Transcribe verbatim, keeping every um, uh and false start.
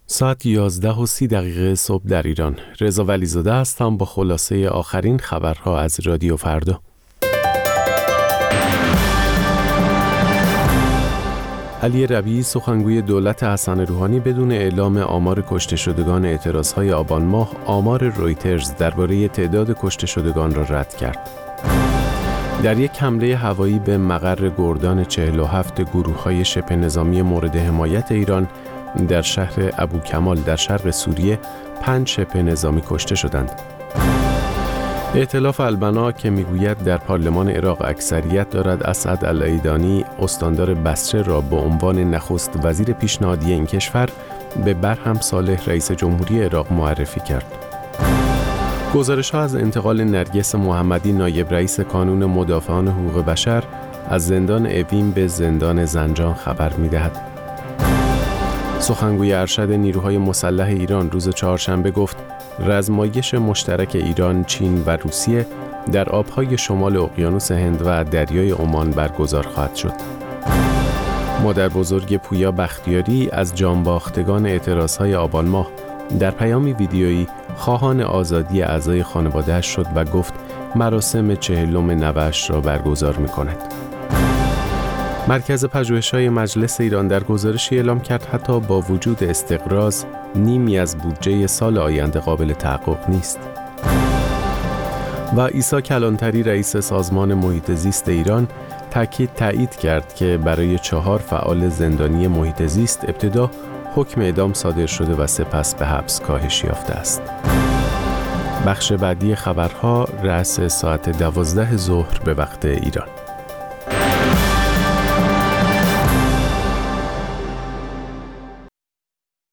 ساعت یازده و سی دقیقه صبح در ایران. رضا ولیزاده هستم با خلاصه آخرین خبرها از رادیو فردا. علی ربیعی سخنگوی دولت حسن روحانی بدون اعلام آمار کشته شدگان اعتراضهای آبان ماه آمار رویترز درباره تعداد کشته شدگان را رد کرد. در یک حمله هوایی به مقر گردان چهل و هفت گروه‌های شبه نظامی مورد حمایت ایران در شهر ابوکمال در شرق سوریه پنج شبه نظامی کشته شدند. ائتلاف البنا که میگوید در پارلمان عراق اکثریت دارد اسعد العیدانی استاندار بصره را به عنوان نخست وزیر پیشنهادی این کشور به برهم صالح رئیس جمهوری عراق معرفی کرد. گزارش‌ها از انتقال نرگس محمدی نایب رئیس کانون مدافعان حقوق بشر از زندان اوین به زندان زنجان خبر می‌دهد. سخنگوی ارشد نیروهای مسلح ایران روز چهارشنبه گفت رزمایش مشترک ایران، چین و روسیه در آبهای شمال اقیانوس هند و دریای عمان برگزار خواهد شد. مادر بزرگ پویا بختیاری از جانباختگان اعتراضهای آبان ماه در پیامی ویدیویی خواهان آزادی اعضای خانواده‌اش شد و گفت مراسم چهلم نوه‌اش را برگزار می‌کند. مرکز پژوهش‌های مجلس ایران در گزارشی اعلام کرد حتی با وجود استقراض نیمی از بودجه سال آینده قابل تحقق نیست. و عیسی کلانتری رئیس سازمان محیط زیست ایران تاکید تایید کرد که برای چهار فعال زندانی محیط زیست ابتدا حکم اعدام صادر شده و سپس به حبس کاهش یافته است. بخش بعدی خبرها رأس ساعت دوازده ظهر به وقت ایران.